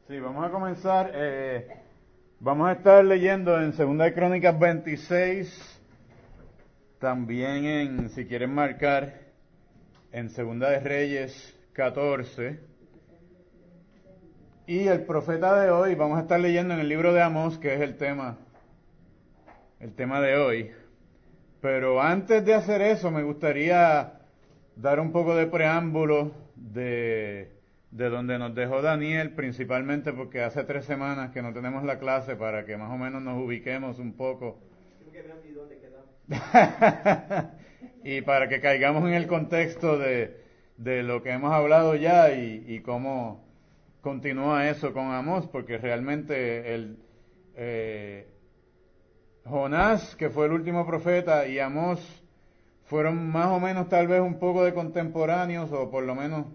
Sí, vamos a comenzar. Vamos a estar leyendo en Segunda de Crónicas 26, también si quieren marcar, en Segunda de Reyes 14. Y el profeta de hoy, vamos a estar leyendo en el libro de Amós, que es el tema de hoy. Pero antes de hacer eso, me gustaría dar un poco de preámbulo de donde nos dejó Daniel, principalmente porque hace 3 semanas que no tenemos la clase, para que más o menos nos ubiquemos un poco. Y para que caigamos en el contexto de lo que hemos hablado ya y cómo continúa eso con Amós, porque realmente Jonás, que fue el último profeta, y Amós fueron más o menos tal vez un poco de contemporáneos, o por lo menos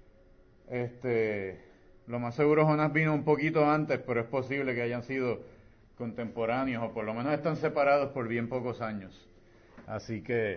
lo más seguro Jonás vino un poquito antes, pero es posible que hayan sido contemporáneos, o por lo menos están separados por bien pocos años. Así que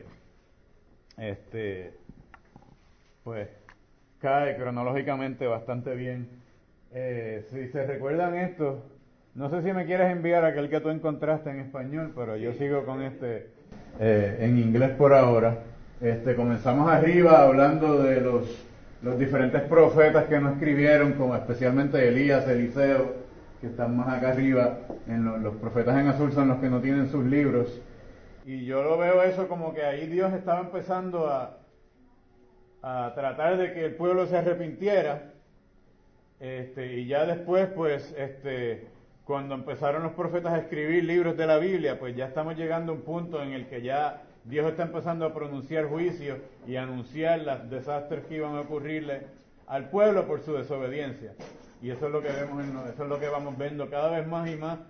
pues cae cronológicamente bastante bien. Si se recuerdan esto, no sé si me quieres enviar aquel que tú encontraste en español, pero yo sigo con en inglés por ahora. Comenzamos arriba hablando de los diferentes profetas que no escribieron, como especialmente Elías, Eliseo, que están más acá arriba. Los profetas en azul son los que no tienen sus libros. Y yo lo veo eso como que ahí Dios estaba empezando a tratar de que el pueblo se arrepintiera. Y ya después, pues, cuando empezaron los profetas a escribir libros de la Biblia, pues ya estamos llegando a un punto en el que ya Dios está empezando a pronunciar juicio y a anunciar los desastres que iban a ocurrirle al pueblo por su desobediencia. Y eso es lo que vemos, eso es lo que vamos viendo cada vez más y más.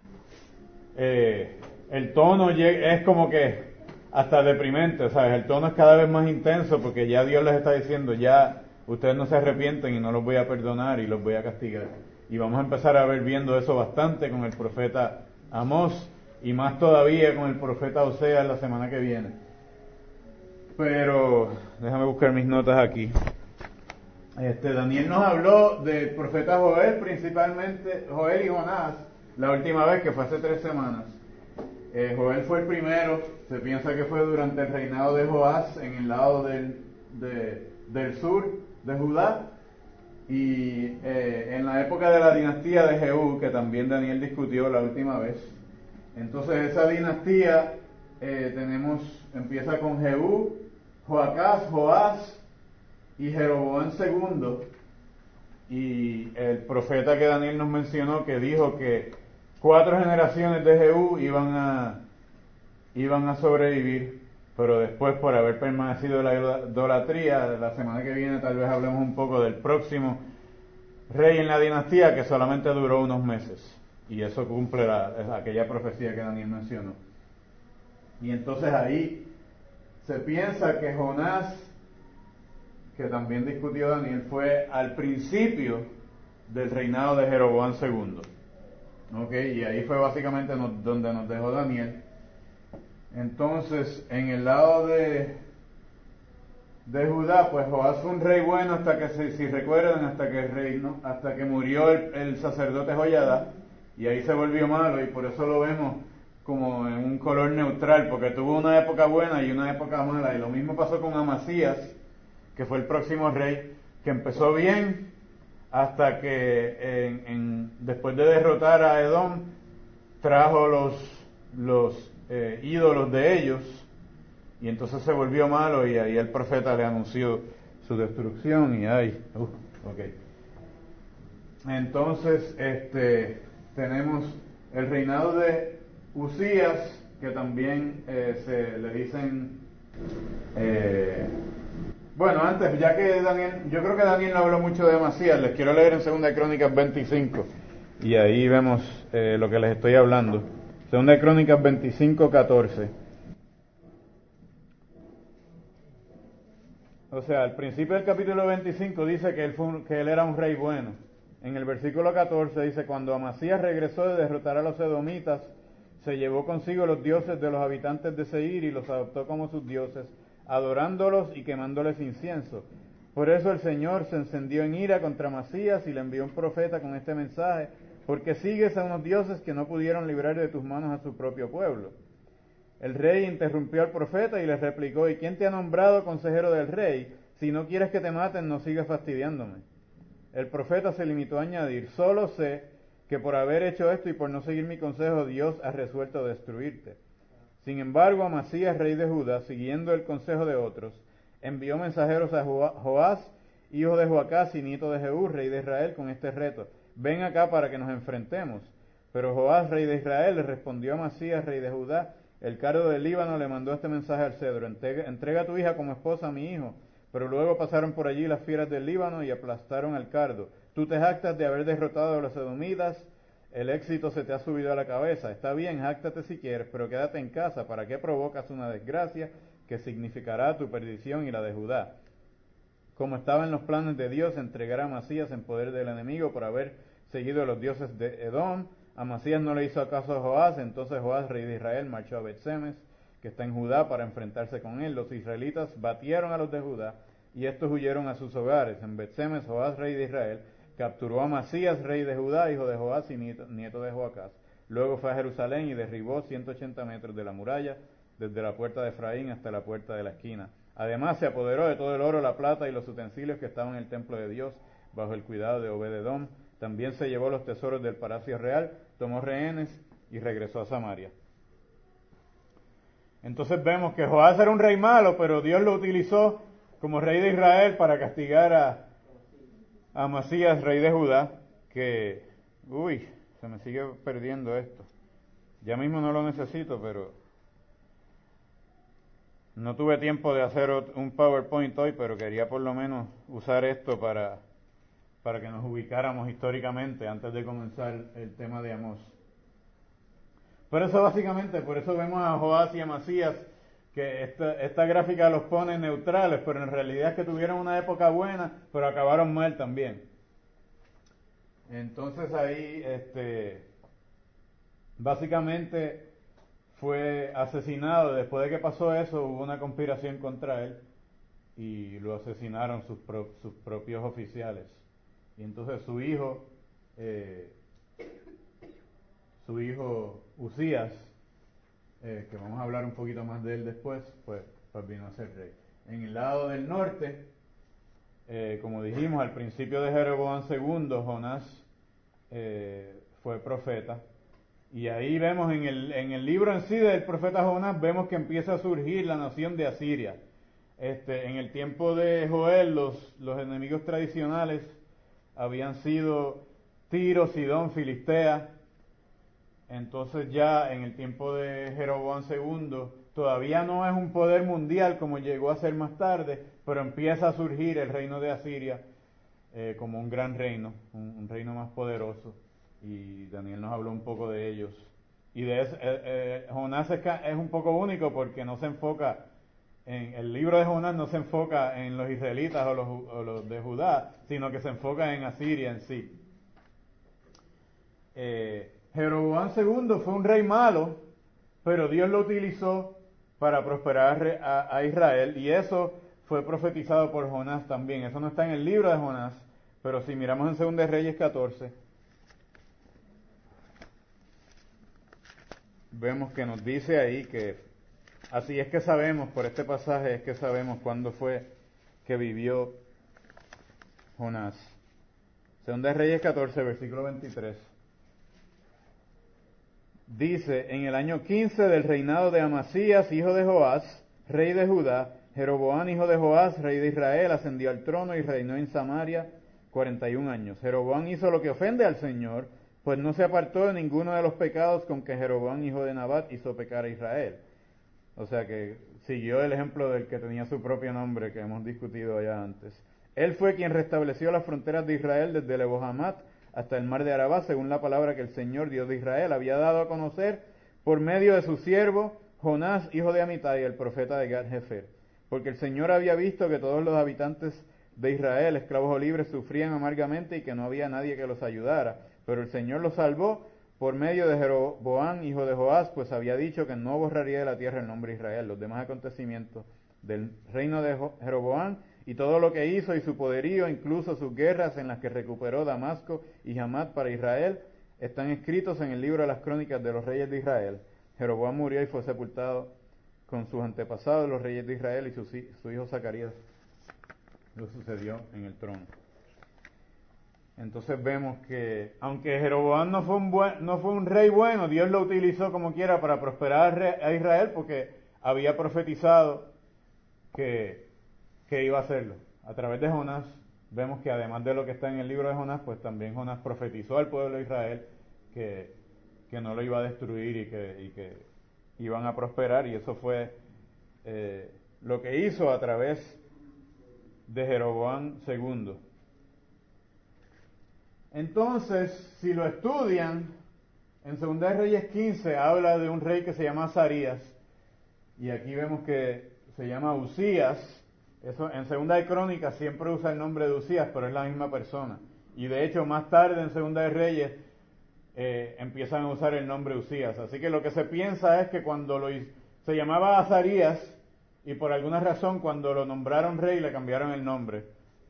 El tono es como que hasta deprimente, ¿sabes? El tono es cada vez más intenso porque ya Dios les está diciendo, ya ustedes no se arrepienten y no los voy a perdonar y los voy a castigar. Y vamos a empezar a ver viendo eso bastante con el profeta Amós y más todavía con el profeta Oseas la semana que viene. Pero déjame buscar mis notas aquí. Daniel nos habló del profeta Joel, principalmente Joel y Jonás, la última vez, que fue hace 3 semanas. Joel fue el primero, se piensa que fue durante el reinado de Joás en el lado del sur de Judá, y en la época de la dinastía de Jehú, que también Daniel discutió la última vez. Entonces esa dinastía empieza con Jehú, Joacás, Joás y Jeroboam II, y el profeta que Daniel nos mencionó, que dijo que 4 generaciones de Jehú iban a sobrevivir, pero después, por haber permanecido en la idolatría, la semana que viene tal vez hablemos un poco del próximo rey en la dinastía, que solamente duró unos meses, y eso cumple aquella profecía que Daniel mencionó. Y entonces ahí se piensa que Jonás, que también discutió Daniel, fue al principio del reinado de Jeroboam II. Y ahí fue básicamente donde nos dejó Daniel. Entonces, en el lado de Judá, pues Joás fue un rey bueno hasta que, si recuerdan, hasta que murió el sacerdote Joiada, y ahí se volvió malo, y por eso lo vemos como en un color neutral, porque tuvo una época buena y una época mala. Y lo mismo pasó con Amasías, que fue el próximo rey, que empezó bien hasta que después de derrotar a Edom, trajo los ídolos de ellos, y entonces se volvió malo, y ahí el profeta le anunció su destrucción. Entonces tenemos el reinado de Usías, que también se le dicen bueno, antes, ya que yo creo que Daniel no habló mucho de Amasías, les quiero leer en 2 Crónicas 25, y ahí vemos lo que les estoy hablando. 2 Crónicas 25, 14. O sea, al principio del capítulo 25 dice que él era un rey bueno. En el versículo 14 dice: cuando Amasías regresó de derrotar a los edomitas, se llevó consigo los dioses de los habitantes de Seir y los adoptó como sus dioses, adorándolos y quemándoles incienso. Por eso el Señor se encendió en ira contra Amasías y le envió un profeta con este mensaje: porque sigues a unos dioses que no pudieron librar de tus manos a su propio pueblo. El rey interrumpió al profeta y le replicó: ¿y quién te ha nombrado consejero del rey? Si no quieres que te maten, no sigas fastidiándome. El profeta se limitó a añadir: solo sé que por haber hecho esto y por no seguir mi consejo, Dios ha resuelto destruirte. Sin embargo, Amasías, rey de Judá, siguiendo el consejo de otros, envió mensajeros a Joás, hijo de Joacás y nieto de Jehú, rey de Israel, con este reto: ven acá para que nos enfrentemos. Pero Joás, rey de Israel, le respondió a Amasías, rey de Judá: el cardo del Líbano le mandó este mensaje al cedro: entrega a tu hija como esposa a mi hijo. Pero luego pasaron por allí las fieras del Líbano y aplastaron al cardo. Tú te jactas de haber derrotado a los edomitas, el éxito se te ha subido a la cabeza. Está bien, jáctate si quieres, pero quédate en casa. ¿Para qué provocas una desgracia que significará tu perdición y la de Judá? Como estaba en los planes de Dios entregar a Amasías en poder del enemigo por haber seguido a los dioses de Edom, Amasías no le hizo caso a Joás. Entonces Joás, rey de Israel, marchó a Bet-Semes, que está en Judá, para enfrentarse con él. Los israelitas batieron a los de Judá y estos huyeron a sus hogares. En Bet-Semes, Joás, rey de Israel, capturó a Amasías, rey de Judá, hijo de Joás y nieto de Joacás. Luego fue a Jerusalén y derribó 180 metros de la muralla, desde la puerta de Efraín hasta la puerta de la esquina. Además se apoderó de todo el oro, la plata y los utensilios que estaban en el templo de Dios, bajo el cuidado de Obed-Edom. También se llevó los tesoros del palacio real, tomó rehenes y regresó a Samaria. Entonces vemos que Joás era un rey malo, pero Dios lo utilizó como rey de Israel para castigar a Amasías, rey de Judá, que, se me sigue perdiendo esto. Ya mismo no lo necesito, pero no tuve tiempo de hacer un PowerPoint hoy, pero quería por lo menos usar esto para que nos ubicáramos históricamente antes de comenzar el tema de Amós. Por eso vemos a Joás y a Amasías, que esta gráfica los pone neutrales, pero en realidad es que tuvieron una época buena, pero acabaron mal también. Entonces ahí, básicamente fue asesinado. Después de que pasó eso, hubo una conspiración contra él y lo asesinaron sus propios oficiales. Y entonces su hijo Usías, que vamos a hablar un poquito más de él después, pues vino a ser rey. En el lado del norte, como dijimos al principio de Jeroboam II, Jonás fue profeta. Y ahí vemos en el libro en sí del profeta Jonás, vemos que empieza a surgir la nación de Asiria. En el tiempo de Joel, los enemigos tradicionales habían sido Tiro, Sidón, Filistea. Entonces ya en el tiempo de Jeroboam II, todavía no es un poder mundial como llegó a ser más tarde, pero empieza a surgir el reino de Asiria como un gran reino, un reino más poderoso. Y Daniel nos habló un poco de ellos. Y de eso, Jonás es un poco único porque no se enfoca, el libro de Jonás no se enfoca en los israelitas o los de Judá, sino que se enfoca en Asiria en sí. Jeroboam II fue un rey malo, pero Dios lo utilizó para prosperar a Israel, y eso fue profetizado por Jonás también. Eso no está en el libro de Jonás, pero si miramos en 2 Reyes 14, vemos que nos dice ahí que así es que sabemos, por este pasaje es que sabemos cuándo fue que vivió Jonás. 2 Reyes 14, versículo 23. Dice: en el año 15 del reinado de Amasías, hijo de Joás, rey de Judá, Jeroboam, hijo de Joás, rey de Israel, ascendió al trono y reinó en Samaria 41 años. Jeroboam hizo lo que ofende al Señor, pues no se apartó de ninguno de los pecados con que Jeroboam, hijo de Nabat, hizo pecar a Israel. O sea que siguió el ejemplo del que tenía su propio nombre, que hemos discutido ya antes. Él fue quien restableció las fronteras de Israel desde Lebo-Hamat hasta el mar de Arabá, según la palabra que el Señor, Dios de Israel, había dado a conocer por medio de su siervo Jonás, hijo de Amitai, el profeta de Gad-Hefer. Porque el Señor había visto que todos los habitantes de Israel, esclavos o libres, sufrían amargamente y que no había nadie que los ayudara. Pero el Señor los salvó por medio de Jeroboam, hijo de Joás, pues había dicho que no borraría de la tierra el nombre de Israel. Los demás acontecimientos del reino de Jeroboam y todo lo que hizo y su poderío, incluso sus guerras en las que recuperó Damasco y Hamat para Israel, están escritos en el libro de las crónicas de los reyes de Israel. Jeroboam murió y fue sepultado con sus antepasados, los reyes de Israel, y su hijo Zacarías lo sucedió en el trono. Entonces vemos que, aunque Jeroboam no fue un rey bueno, Dios lo utilizó como quiera para prosperar a Israel, porque había profetizado que iba a hacerlo. A través de Jonás, vemos que además de lo que está en el libro de Jonás, pues también Jonás profetizó al pueblo de Israel que no lo iba a destruir y que iban a prosperar, y eso fue lo que hizo a través de Jeroboam II. Entonces, si lo estudian, en 2 de Reyes 15 habla de un rey que se llama Azarías, y aquí vemos que se llama Usías. Eso, en 2 de Crónicas siempre usa el nombre de Usías, pero es la misma persona. Y de hecho, más tarde en 2 de Reyes empiezan a usar el nombre Usías. Así que lo que se piensa es que cuando se llamaba Azarías, y por alguna razón cuando lo nombraron rey le cambiaron el nombre.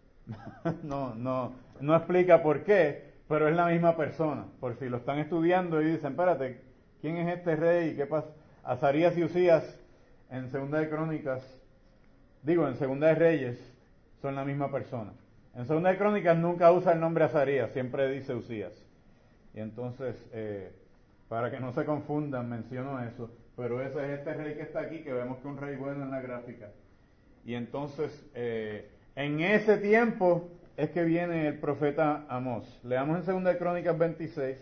No explica por qué, pero es la misma persona. Por si lo están estudiando y dicen, espérate, ¿quién es este rey? ¿Qué pasa? Azarías y Usías en 2 de Crónicas, en 2 de Reyes, son la misma persona. En 2 de Crónicas nunca usa el nombre Azarías, siempre dice Usías. Y entonces, para que no se confundan, menciono eso. Pero ese es este rey que está aquí, que vemos que es un rey bueno en la gráfica. Y entonces, en ese tiempo es que viene el profeta Amós. Leamos en 2 de Crónicas 26.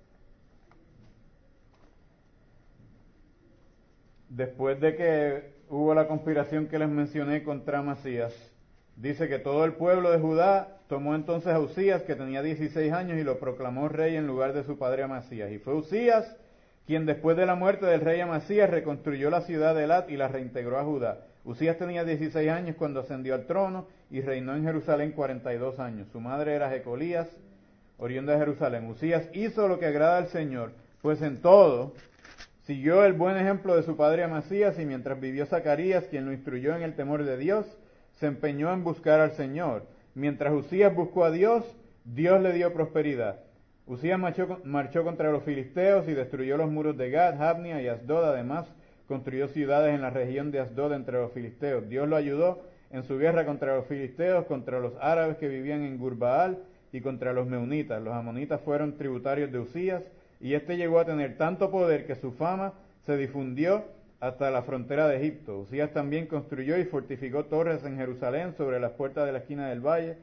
Después de que hubo la conspiración que les mencioné contra Amasías, dice que todo el pueblo de Judá tomó entonces a Usías, que tenía 16 años, y lo proclamó rey en lugar de su padre Amasías. Y fue Usías quien después de la muerte del rey Amasías reconstruyó la ciudad de Elat y la reintegró a Judá. Usías tenía 16 años cuando ascendió al trono y reinó en Jerusalén 42 años. Su madre era Jecolías, oriunda de Jerusalén. Usías hizo lo que agrada al Señor, pues en todo siguió el buen ejemplo de su padre Amasías, y mientras vivió Zacarías, quien lo instruyó en el temor de Dios, se empeñó en buscar al Señor. Mientras Usías buscó a Dios, Dios le dio prosperidad. Usías marchó contra los filisteos y destruyó los muros de Gad, Jabnia y Asdod. Además, construyó ciudades en la región de Asdod entre los filisteos. Dios lo ayudó en su guerra contra los filisteos, contra los árabes que vivían en Gurbaal y contra los meunitas. Los amonitas fueron tributarios de Usías, y este llegó a tener tanto poder que su fama se difundió hasta la frontera de Egipto. Usías también construyó y fortificó torres en Jerusalén sobre las puertas de la esquina del valle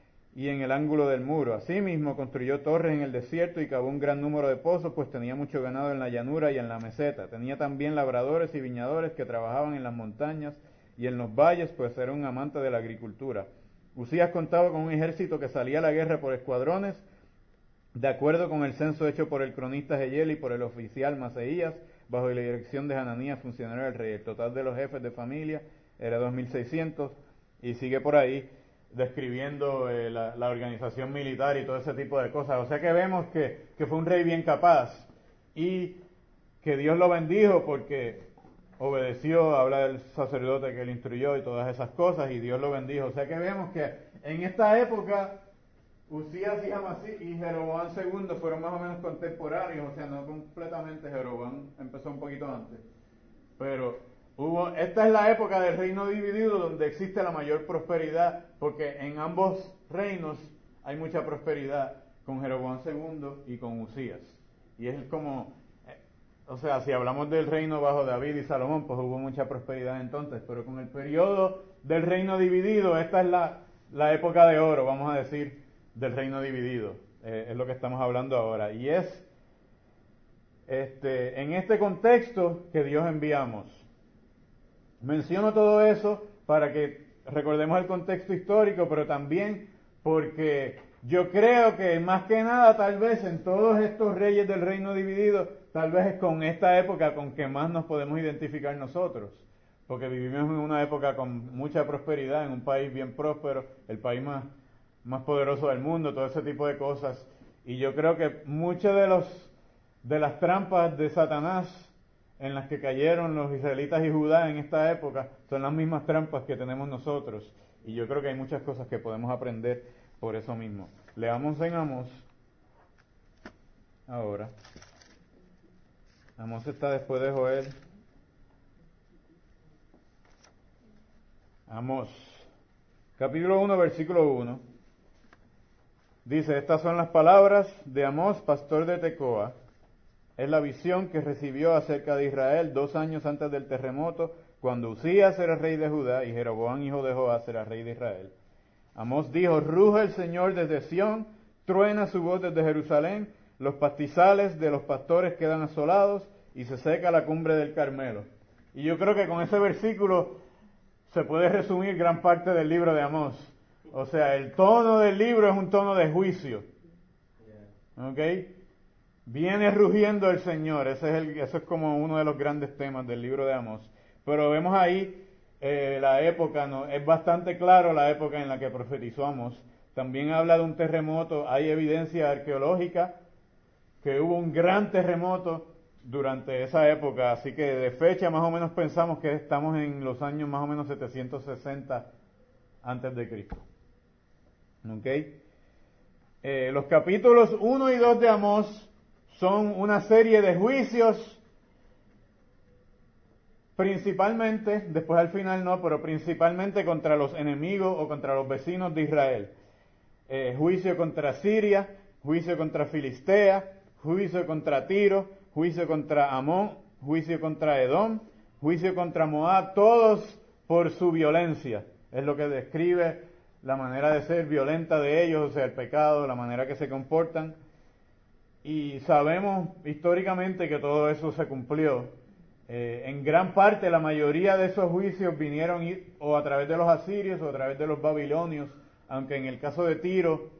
y en el ángulo del muro. Asimismo construyó torres en el desierto y cavó un gran número de pozos, pues tenía mucho ganado en la llanura y en la meseta. Tenía también labradores y viñadores que trabajaban en las montañas y en los valles, pues era un amante de la agricultura. Usías contaba con un ejército que salía a la guerra por escuadrones, de acuerdo con el censo hecho por el cronista Jehiel y por el oficial Maseías, bajo la dirección de Hananías, funcionario del rey. El total de los jefes de familia era 2.600, y sigue por ahí describiendo la organización militar y todo ese tipo de cosas. O sea que vemos que fue un rey bien capaz y que Dios lo bendijo porque obedeció, habla del sacerdote que le instruyó y todas esas cosas, y Dios lo bendijo. O sea que vemos que en esta época Usías y Amasías y Jeroboam II fueron más o menos contemporáneos, o sea, no completamente. Jeroboam empezó un poquito antes, pero esta es la época del reino dividido donde existe la mayor prosperidad, porque en ambos reinos hay mucha prosperidad, con Jeroboam II y con Usías. Y es como, o sea, si hablamos del reino bajo David y Salomón, pues hubo mucha prosperidad entonces, pero con el periodo del reino dividido, esta es la época de oro, vamos a decir, del reino dividido. Es lo que estamos hablando ahora. Y es en este contexto que Dios enviamos. Menciono todo eso para que recordemos el contexto histórico, pero también porque yo creo que más que nada, tal vez en todos estos reyes del reino dividido, tal vez es con esta época con que más nos podemos identificar nosotros, porque vivimos en una época con mucha prosperidad, en un país bien próspero, el país más poderoso del mundo, todo ese tipo de cosas. Y yo creo que muchas de las trampas de Satanás en las que cayeron los israelitas y Judá en esta época son las mismas trampas que tenemos nosotros. Y yo creo que hay muchas cosas que podemos aprender por eso mismo. Leamos en Amós ahora. Amós está después de Joel. Amós, capítulo 1, versículo 1. Dice, estas son las palabras de Amós, pastor de Tecoa. Es la visión que recibió acerca de Israel 2 años antes del terremoto, cuando Usías era rey de Judá y Jeroboam, hijo de Joás, era rey de Israel. Amós dijo, ruge el Señor desde Sión, truena su voz desde Jerusalén, los pastizales de los pastores quedan asolados y se seca la cumbre del Carmelo. Y yo creo que con ese versículo se puede resumir gran parte del libro de Amós. O sea, el tono del libro es un tono de juicio. ¿Ok? Viene rugiendo el Señor. Eso es como uno de los grandes temas del libro de Amós. Pero vemos ahí la época, ¿no? Es bastante claro la época en la que profetizó Amós. También habla de un terremoto. Hay evidencia arqueológica que hubo un gran terremoto durante esa época, así que de fecha más o menos pensamos que estamos en los años más o menos 760 antes de Cristo. ¿Okay? Los capítulos 1 y 2 de Amós son una serie de juicios, principalmente, después al final no, pero principalmente contra los enemigos o contra los vecinos de Israel. Juicio contra Siria, juicio contra Filistea, juicio contra Tiro, juicio contra Amón, juicio contra Edom, juicio contra Moab, todos por su violencia. Es lo que describe la manera de ser violenta de ellos, o sea, el pecado, la manera que se comportan. Y sabemos históricamente que todo eso se cumplió. En gran parte, la mayoría de esos juicios vinieron o a través de los asirios o a través de los babilonios, aunque en el caso de Tiro,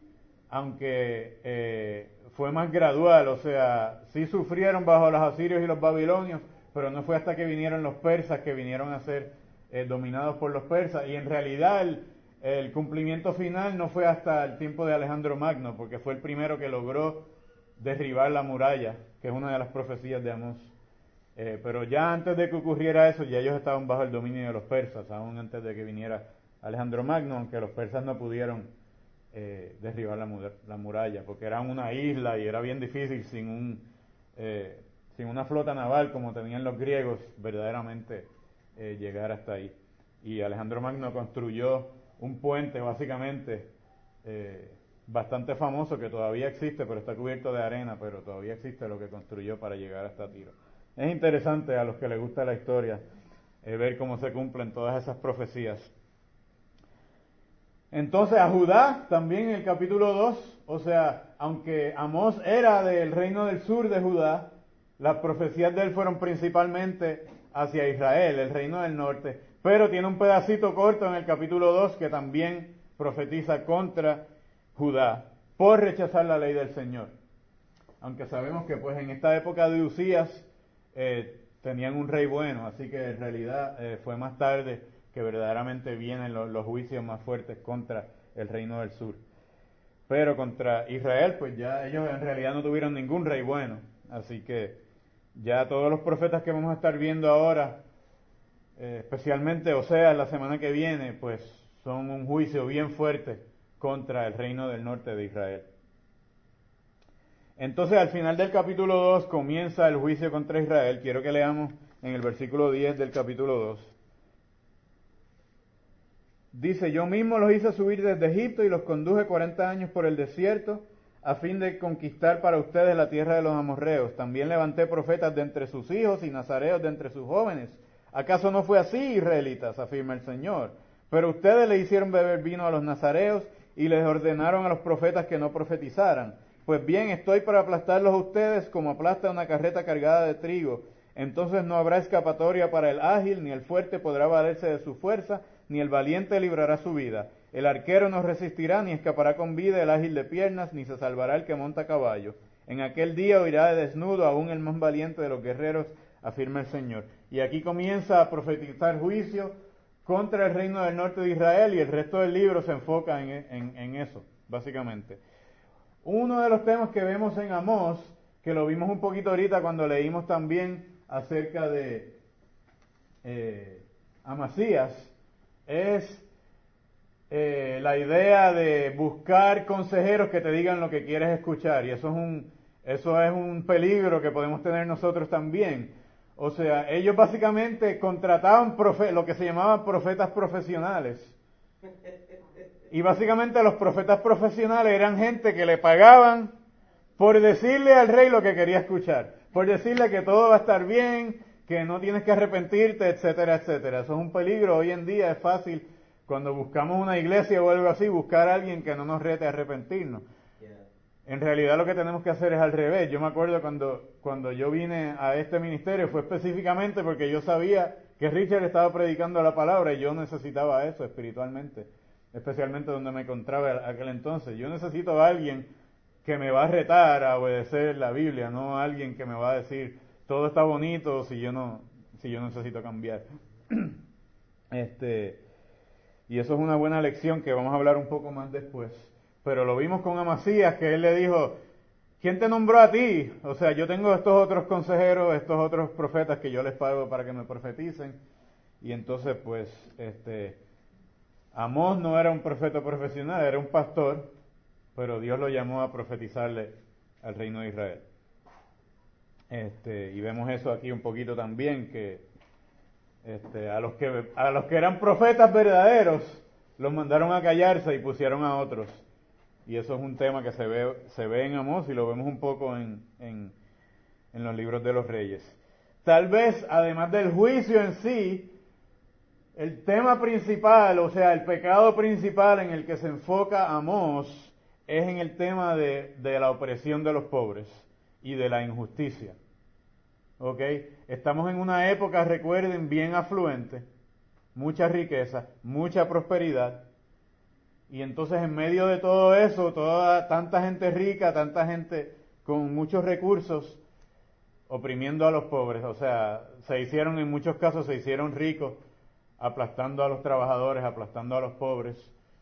aunque fue más gradual, o sea, sí sufrieron bajo los asirios y los babilonios, pero no fue hasta que vinieron los persas que vinieron a ser dominados por los persas, y en realidad el cumplimiento final no fue hasta el tiempo de Alejandro Magno, porque fue el primero que logró derribar la muralla, que es una de las profecías de Amós. Pero ya antes de que ocurriera eso, ya ellos estaban bajo el dominio de los persas, aún antes de que viniera Alejandro Magno, aunque los persas no pudieron derribar la muralla, porque era una isla y era bien difícil sin una flota naval como tenían los griegos verdaderamente llegar hasta ahí. Y Alejandro Magno construyó un puente básicamente bastante famoso que todavía existe, pero está cubierto de arena, pero todavía existe lo que construyó para llegar hasta Tiro. Es interesante a los que les gusta la historia ver cómo se cumplen todas esas profecías. Entonces a Judá también en el capítulo 2, o sea, aunque Amós era del reino del sur de Judá, las profecías de él fueron principalmente hacia Israel, el reino del norte, pero tiene un pedacito corto en el capítulo 2 que también profetiza contra Judá por rechazar la ley del Señor. Aunque sabemos que pues en esta época de Usías tenían un rey bueno, así que en realidad fue más tarde que verdaderamente vienen los juicios más fuertes contra el reino del sur. Pero contra Israel, pues ya ellos en realidad no tuvieron ningún rey bueno. Así que ya todos los profetas que vamos a estar viendo ahora, especialmente Oseas la semana que viene, pues son un juicio bien fuerte contra el reino del norte de Israel. Entonces al final del capítulo 2 comienza el juicio contra Israel. Quiero que leamos en el versículo 10 del capítulo 2. Dice, yo mismo los hice subir desde Egipto y los conduje 40 años por el desierto a fin de conquistar para ustedes la tierra de los amorreos. También levanté profetas de entre sus hijos y nazareos de entre sus jóvenes. ¿Acaso no fue así, israelitas? Afirma el Señor. Pero ustedes le hicieron beber vino a los nazareos y les ordenaron a los profetas que no profetizaran. Pues bien, estoy para aplastarlos a ustedes como aplasta una carreta cargada de trigo. Entonces no habrá escapatoria para el ágil, ni el fuerte podrá valerse de su fuerza, ni el valiente librará su vida. El arquero no resistirá, ni escapará con vida el ágil de piernas, ni se salvará el que monta a caballo. En aquel día huirá de desnudo aún el más valiente de los guerreros, afirma el Señor. Y aquí comienza a profetizar juicio contra el reino del norte de Israel, y el resto del libro se enfoca en eso, básicamente. Uno de los temas que vemos en Amós, que lo vimos un poquito ahorita cuando leímos también acerca de Amasías, es la idea de buscar consejeros que te digan lo que quieres escuchar, y eso es un peligro que podemos tener nosotros también. O sea, ellos básicamente contrataban lo que se llamaban profetas profesionales. Y básicamente los profetas profesionales eran gente que le pagaban por decirle al rey lo que quería escuchar, por decirle que todo va a estar bien, que no tienes que arrepentirte, etcétera, etcétera. Eso es un peligro. Hoy en día es fácil, cuando buscamos una iglesia o algo así, buscar a alguien que no nos rete a arrepentirnos. En realidad lo que tenemos que hacer es al revés. Yo me acuerdo cuando yo vine a este ministerio fue específicamente porque yo sabía que Richard estaba predicando la palabra y yo necesitaba eso espiritualmente, especialmente donde me encontraba aquel entonces. Yo necesito a alguien que me va a retar a obedecer la Biblia, no a alguien que me va a decir todo está bonito si yo necesito cambiar. Y eso es una buena lección que vamos a hablar un poco más después. Pero lo vimos con Amasías, que él le dijo, ¿quién te nombró a ti? O sea, yo tengo estos otros consejeros, estos otros profetas que yo les pago para que me profeticen. Y entonces, pues, Amós no era un profeta profesional, era un pastor, pero Dios lo llamó a profetizarle al reino de Israel. Y vemos eso aquí un poquito también, que a los que eran profetas verdaderos, los mandaron a callarse y pusieron a otros. Y eso es un tema que se ve en Amós y lo vemos un poco en los libros de los reyes. Tal vez, además del juicio en sí, el tema principal, o sea, el pecado principal en el que se enfoca Amós es en el tema de la opresión de los pobres y de la injusticia. ¿Ok? Estamos en una época, recuerden, bien afluente, mucha riqueza, mucha prosperidad. Y entonces en medio de todo eso, tanta gente rica, tanta gente con muchos recursos, oprimiendo a los pobres. O sea, en muchos casos se hicieron ricos, aplastando a los trabajadores, aplastando a los pobres.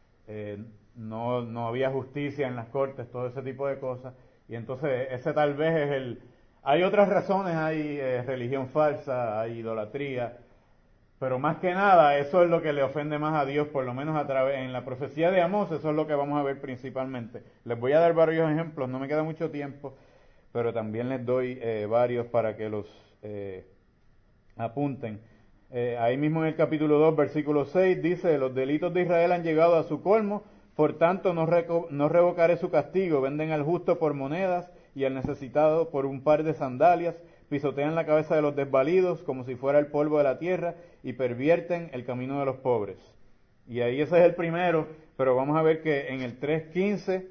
No había justicia en las cortes, todo ese tipo de cosas. Y entonces ese tal vez es hay otras razones, hay religión falsa, hay idolatría. Pero más que nada, eso es lo que le ofende más a Dios, por lo menos en la profecía de Amós, eso es lo que vamos a ver principalmente. Les voy a dar varios ejemplos, no me queda mucho tiempo, pero también les doy varios para que los apunten. Ahí mismo en el capítulo 2, versículo 6, dice, los delitos de Israel han llegado a su colmo, por tanto no revocaré su castigo, venden al justo por monedas y al necesitado por un par de sandalias, pisotean la cabeza de los desvalidos como si fuera el polvo de la tierra y pervierten el camino de los pobres. Y ahí ese es el primero, pero vamos a ver que en el 3:15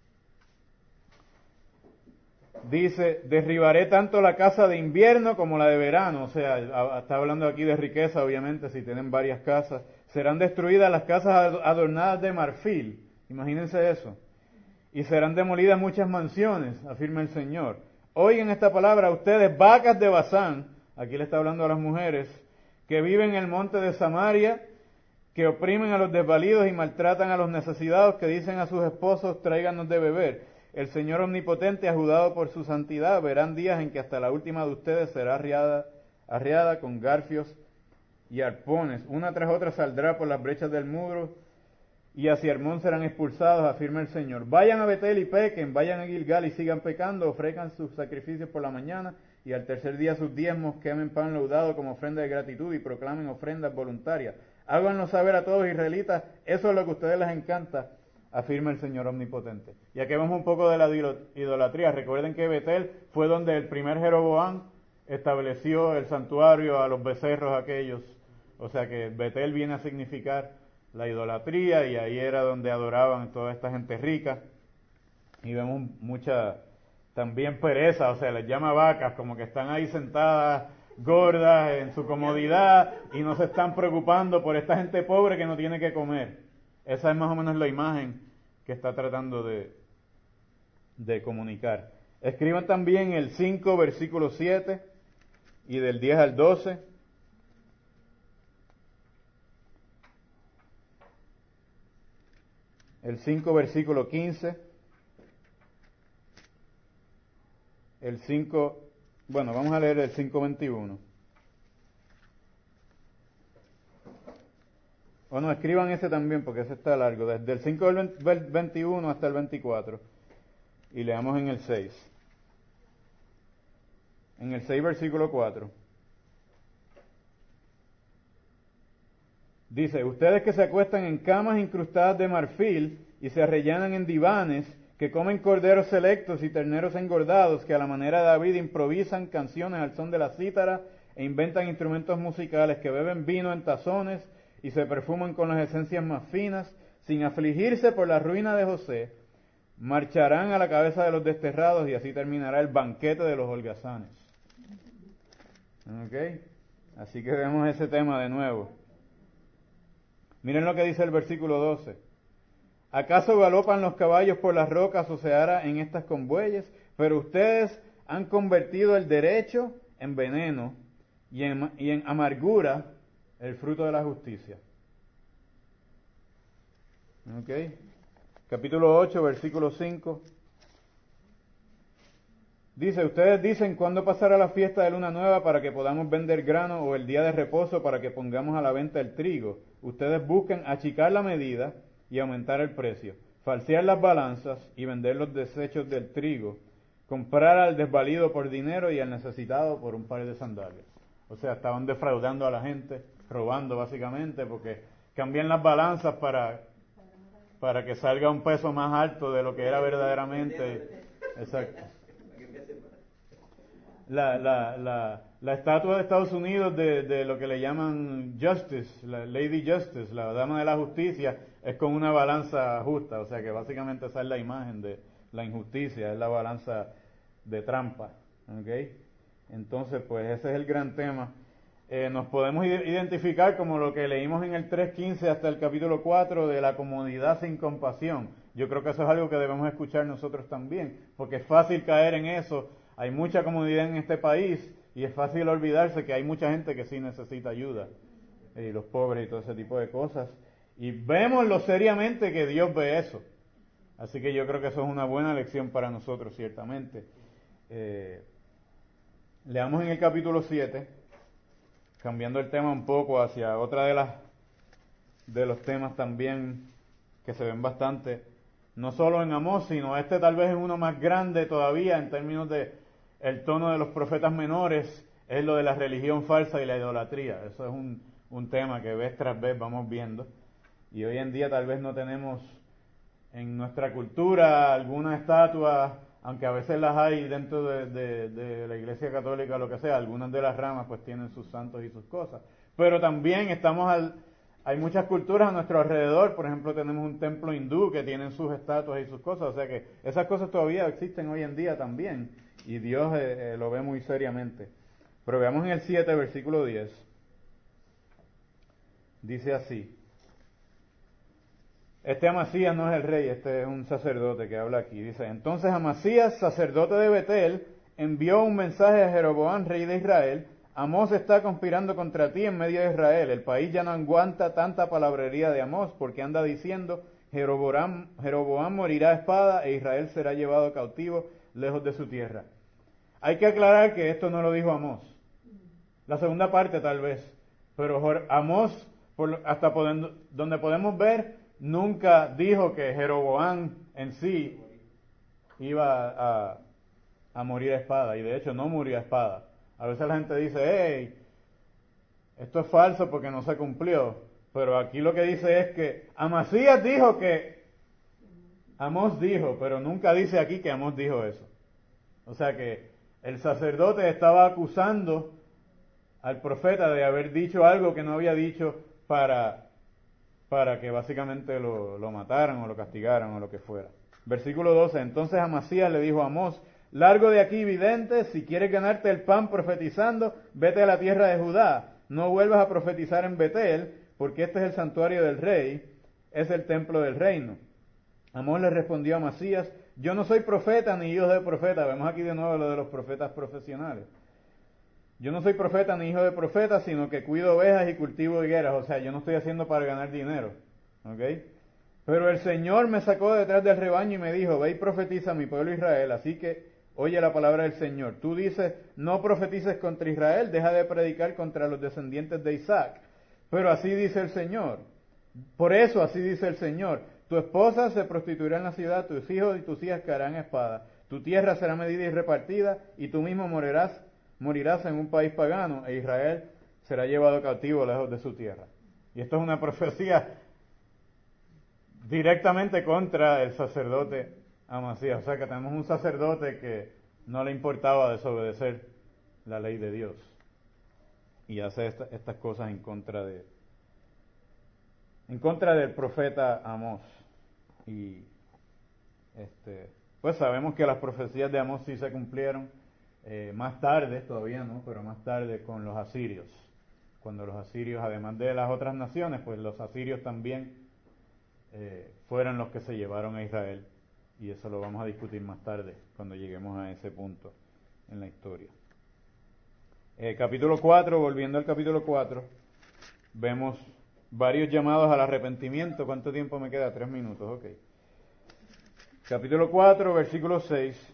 dice, derribaré tanto la casa de invierno como la de verano. O sea, está hablando aquí de riqueza, obviamente, si tienen varias casas. Serán destruidas las casas adornadas de marfil. Imagínense eso. Y serán demolidas muchas mansiones, afirma el Señor. Oigan esta palabra, ustedes, vacas de Basán, aquí le está hablando a las mujeres, que viven en el monte de Samaria, que oprimen a los desvalidos y maltratan a los necesitados, que dicen a sus esposos, tráiganos de beber. El Señor omnipotente, ajudado por su santidad, verán días en que hasta la última de ustedes será arriada con garfios y arpones. Una tras otra saldrá por las brechas del muro, y hacia Hermón serán expulsados, afirma el Señor. Vayan a Betel y pequen, vayan a Gilgal y sigan pecando, ofrezcan sus sacrificios por la mañana, y al tercer día sus diezmos, quemen pan leudado como ofrenda de gratitud y proclamen ofrendas voluntarias. Háganlo saber a todos los israelitas, eso es lo que a ustedes les encanta, afirma el Señor omnipotente. Y aquí vemos un poco de la idolatría. Recuerden que Betel fue donde el primer Jeroboam estableció el santuario a los becerros aquellos. O sea que Betel viene a significar la idolatría, y ahí era donde adoraban toda esta gente rica. Y vemos mucha también pereza, o sea, les llama vacas, como que están ahí sentadas gordas en su comodidad y no se están preocupando por esta gente pobre que no tiene que comer. Esa es más o menos la imagen que está tratando de comunicar. Escriban también el 5 versículo 7 y del 10 al 12. El 5 versículo 15. El 5, bueno, vamos a leer el 5:21. O no, escriban ese también porque ese está largo, desde el 5 del 21 hasta el 24. Y leamos en el 6. En el 6 versículo 4. Dice, ustedes que se acuestan en camas incrustadas de marfil y se arrellanan en divanes, que comen corderos selectos y terneros engordados, que a la manera de David improvisan canciones al son de la cítara e inventan instrumentos musicales, que beben vino en tazones y se perfuman con las esencias más finas, sin afligirse por la ruina de José, marcharán a la cabeza de los desterrados y así terminará el banquete de los holgazanes. ¿Ok? Así que vemos ese tema de nuevo. Miren lo que dice el versículo 12. ¿Acaso galopan los caballos por las rocas o se ara en estas con bueyes? Pero ustedes han convertido el derecho en veneno y en amargura el fruto de la justicia. ¿Ok? Capítulo 8, versículo 5. Dice, ustedes dicen cuándo pasará la fiesta de luna nueva para que podamos vender grano o el día de reposo para que pongamos a la venta el trigo. Ustedes buscan achicar la medida y aumentar el precio, falsear las balanzas y vender los desechos del trigo, comprar al desvalido por dinero y al necesitado por un par de sandalias. O sea, estaban defraudando a la gente, robando básicamente, porque cambian las balanzas para que salga un peso más alto de lo que era verdaderamente. Exacto. La estatua de Estados Unidos de lo que le llaman Justice, la Lady Justice, la dama de la justicia, es con una balanza justa, o sea que básicamente esa es la imagen de la injusticia, es la balanza de trampa, ¿ok? Entonces, pues ese es el gran tema. Nos podemos identificar como lo que leímos en el 3.15 hasta el capítulo 4 de la comodidad sin compasión. Yo creo que eso es algo que debemos escuchar nosotros también, porque es fácil caer en eso. Hay mucha comodidad en este país y es fácil olvidarse que hay mucha gente que sí necesita ayuda, y los pobres y todo ese tipo de cosas. Y vemos lo seriamente que Dios ve eso. Así que yo creo que eso es una buena lección para nosotros, ciertamente. Leamos en el capítulo 7, cambiando el tema un poco hacia otra de los temas también que se ven bastante, no solo en Amós, sino este tal vez es uno más grande todavía en términos de el tono de los profetas menores, es lo de la religión falsa y la idolatría. Eso es un tema que vez tras vez vamos viendo. Y hoy en día tal vez no tenemos en nuestra cultura alguna estatua, aunque a veces las hay dentro de la Iglesia Católica o lo que sea, algunas de las ramas pues tienen sus santos y sus cosas. Pero también hay muchas culturas a nuestro alrededor, por ejemplo tenemos un templo hindú que tienen sus estatuas y sus cosas, o sea que esas cosas todavía existen hoy en día también, y Dios lo ve muy seriamente. Pero veamos en el 7, versículo 10, dice así. Este Amasías no es el rey, este es un sacerdote que habla aquí. Dice, entonces Amasías, sacerdote de Betel, envió un mensaje a Jeroboam, rey de Israel. Amós está conspirando contra ti en medio de Israel. El país ya no aguanta tanta palabrería de Amós, porque anda diciendo, Jeroboam morirá a espada e Israel será llevado cautivo lejos de su tierra. Hay que aclarar que esto no lo dijo Amós. La segunda parte tal vez. Pero Amós, hasta donde podemos ver, nunca dijo que Jeroboam en sí iba a morir a espada, y de hecho no murió a espada. A veces la gente dice, hey, esto es falso porque no se cumplió, pero aquí lo que dice es que Amasías dijo que Amós dijo, pero nunca dice aquí que Amós dijo eso. O sea que el sacerdote estaba acusando al profeta de haber dicho algo que no había dicho para que básicamente lo mataran o lo castigaran o lo que fuera. Versículo 12, entonces Amasías le dijo a Amós, largo de aquí, vidente, si quieres ganarte el pan profetizando, vete a la tierra de Judá, no vuelvas a profetizar en Betel, porque este es el santuario del rey, es el templo del reino. Amós le respondió a Amasías, yo no soy profeta ni hijo de profeta, vemos aquí de nuevo lo de los profetas profesionales. Yo no soy profeta ni hijo de profeta, sino que cuido ovejas y cultivo higueras. O sea, yo no estoy haciendo para ganar dinero. ¿Ok? Pero el Señor me sacó de detrás del rebaño y me dijo, ve y profetiza a mi pueblo Israel. Así que oye la palabra del Señor. Tú dices, no profetices contra Israel, deja de predicar contra los descendientes de Isaac. Pero así dice el Señor. Por eso así dice el Señor, tu esposa se prostituirá en la ciudad, tus hijos y tus hijas caerán a espada, tu tierra será medida y repartida, y tú mismo morirás en un país pagano, e Israel será llevado cautivo lejos de su tierra. Y esto es una profecía directamente contra el sacerdote Amasías. O sea que tenemos un sacerdote que no le importaba desobedecer la ley de Dios y hace estas cosas en contra del profeta Amós. Y pues sabemos que las profecías de Amós sí se cumplieron más tarde, todavía no, pero más tarde con los asirios. Cuando los asirios, además de las otras naciones, pues los asirios también fueron los que se llevaron a Israel. Y eso lo vamos a discutir más tarde, cuando lleguemos a ese punto en la historia. Capítulo 4, volviendo al capítulo 4, vemos varios llamados al arrepentimiento. ¿Cuánto tiempo me queda? 3 minutos, ok. Capítulo 4, versículo 6.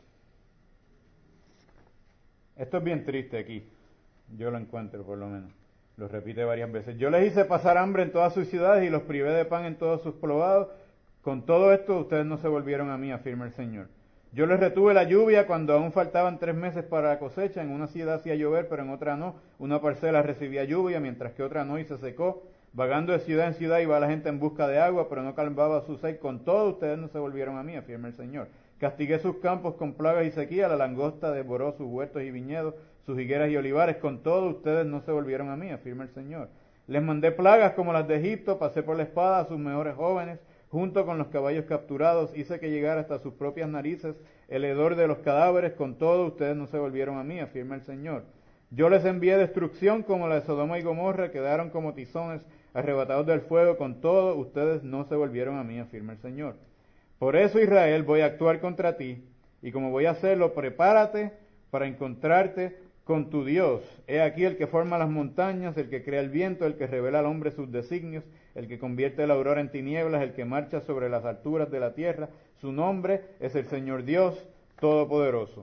Esto es bien triste aquí. Yo lo encuentro, por lo menos. Lo repite varias veces. Yo les hice pasar hambre en todas sus ciudades y los privé de pan en todos sus poblados. Con todo esto ustedes no se volvieron a mí, afirma el Señor. Yo les retuve la lluvia cuando aún faltaban 3 meses para la cosecha. En una ciudad hacía llover, pero en otra no. Una parcela recibía lluvia, mientras que otra no, y se secó. Vagando de ciudad en ciudad iba la gente en busca de agua, pero no calmaba su sed. Con todo ustedes no se volvieron a mí, afirma el Señor. Castigué sus campos con plagas y sequía, la langosta devoró sus huertos y viñedos, sus higueras y olivares. Con todo ustedes no se volvieron a mí, afirma el Señor. Les mandé plagas como las de Egipto, pasé por la espada a sus mejores jóvenes, junto con los caballos capturados, hice que llegara hasta sus propias narices el hedor de los cadáveres. Con todo ustedes no se volvieron a mí, afirma el Señor. Yo les envié destrucción como la de Sodoma y Gomorra, quedaron como tizones arrebatados del fuego. Con todo ustedes no se volvieron a mí, afirma el Señor. Por eso, Israel, voy a actuar contra ti, y como voy a hacerlo, prepárate para encontrarte con tu Dios. He aquí el que forma las montañas, el que crea el viento, el que revela al hombre sus designios, el que convierte la aurora en tinieblas, el que marcha sobre las alturas de la tierra. Su nombre es el Señor Dios Todopoderoso.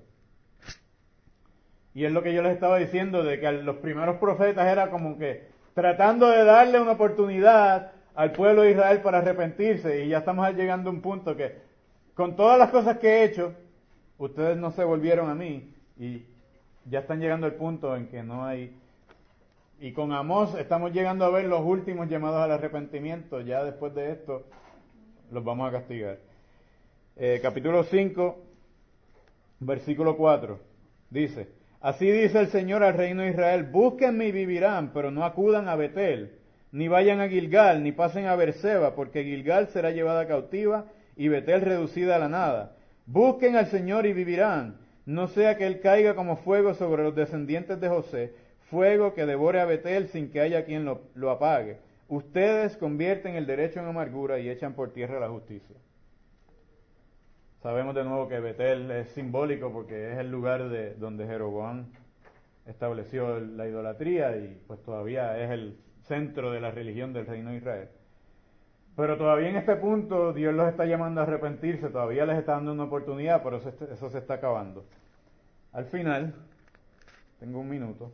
Y es lo que yo les estaba diciendo, de que los primeros profetas era como que tratando de darle una oportunidad al pueblo de Israel para arrepentirse, y ya estamos llegando a un punto que con todas las cosas que he hecho, ustedes no se volvieron a mí, y ya están llegando al punto en que no hay. Y con Amós estamos llegando a ver los últimos llamados al arrepentimiento. Ya después de esto los vamos a castigar. Capítulo 5, versículo 4, dice: Así dice el Señor al reino de Israel: búsquenme y vivirán, pero no acudan a Betel, ni vayan a Gilgal, ni pasen a Berseba, porque Gilgal será llevada cautiva y Betel reducida a la nada. Busquen al Señor y vivirán, no sea que Él caiga como fuego sobre los descendientes de José, fuego que devore a Betel sin que haya quien lo apague. Ustedes convierten el derecho en amargura y echan por tierra la justicia. Sabemos de nuevo que Betel es simbólico porque es el lugar donde Jeroboam estableció la idolatría, y pues todavía es el centro de la religión del reino de Israel. Pero todavía en este punto Dios los está llamando a arrepentirse, todavía les está dando una oportunidad, pero eso se está acabando. Al final, tengo 1 minuto,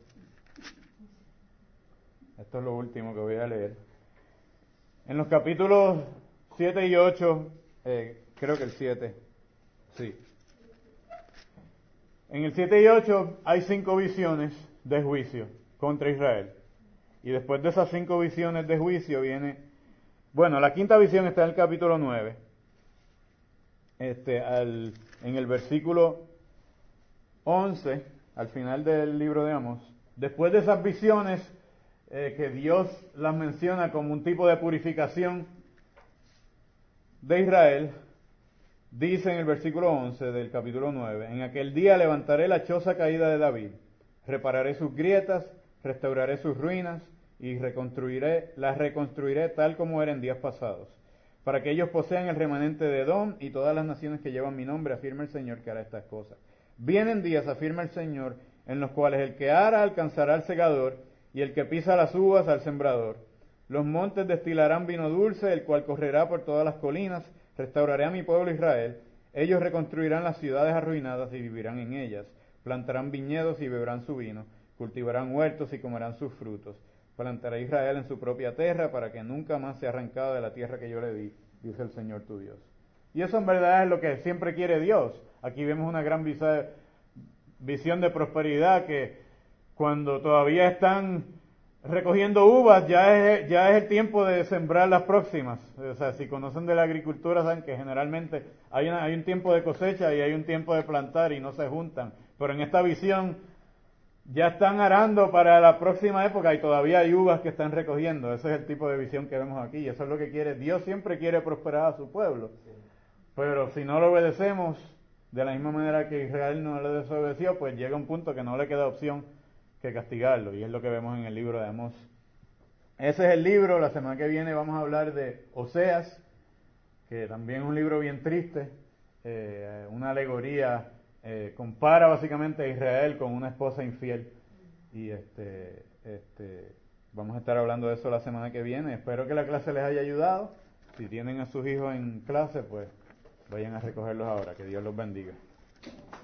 esto es lo último que voy a leer. En los capítulos 7 y 8, creo que el 7, sí. En el 7 y 8 hay 5 visiones de juicio contra Israel. Y después de esas 5 visiones de juicio viene, bueno, la quinta visión está en el capítulo 9. En el versículo 11, al final del libro de Amós, después de esas visiones que Dios las menciona como un tipo de purificación de Israel, dice en el versículo 11 del capítulo 9: en aquel día levantaré la choza caída de David, repararé sus grietas, restauraré sus ruinas y las reconstruiré tal como eran en días pasados, para que ellos posean el remanente de Edom y todas las naciones que llevan mi nombre, afirma el Señor que hará estas cosas. Vienen días, afirma el Señor, en los cuales el que ara alcanzará al segador y el que pisa las uvas al sembrador. Los montes destilarán vino dulce, el cual correrá por todas las colinas. Restauraré a mi pueblo Israel. Ellos reconstruirán las ciudades arruinadas y vivirán en ellas. Plantarán viñedos y beberán su vino. Cultivarán huertos y comerán sus frutos. plantaré a Israel en su propia tierra para que nunca más sea arrancado de la tierra que yo le di, dice el Señor tu Dios. Y eso en verdad es lo que siempre quiere Dios. Aquí vemos una gran visión de prosperidad que cuando todavía están recogiendo uvas ya es el tiempo de sembrar las próximas. O sea, si conocen de la agricultura saben que generalmente hay un tiempo de cosecha y hay un tiempo de plantar y no se juntan. Pero en esta visión ya están arando para la próxima época y todavía hay uvas que están recogiendo. Ese es el tipo de visión que vemos aquí y eso es lo que quiere. Dios siempre quiere prosperar a su pueblo. Pero si no lo obedecemos, de la misma manera que Israel no le desobedeció, pues llega un punto que no le queda opción que castigarlo, y es lo que vemos en el libro de Amós. Ese es el libro. La semana que viene vamos a hablar de Oseas, que también es un libro bien triste, una alegoría, compara básicamente a Israel con una esposa infiel, y vamos a estar hablando de eso la semana que viene. Espero que la clase les haya ayudado. Si tienen a sus hijos en clase, pues vayan a recogerlos ahora. Que Dios los bendiga.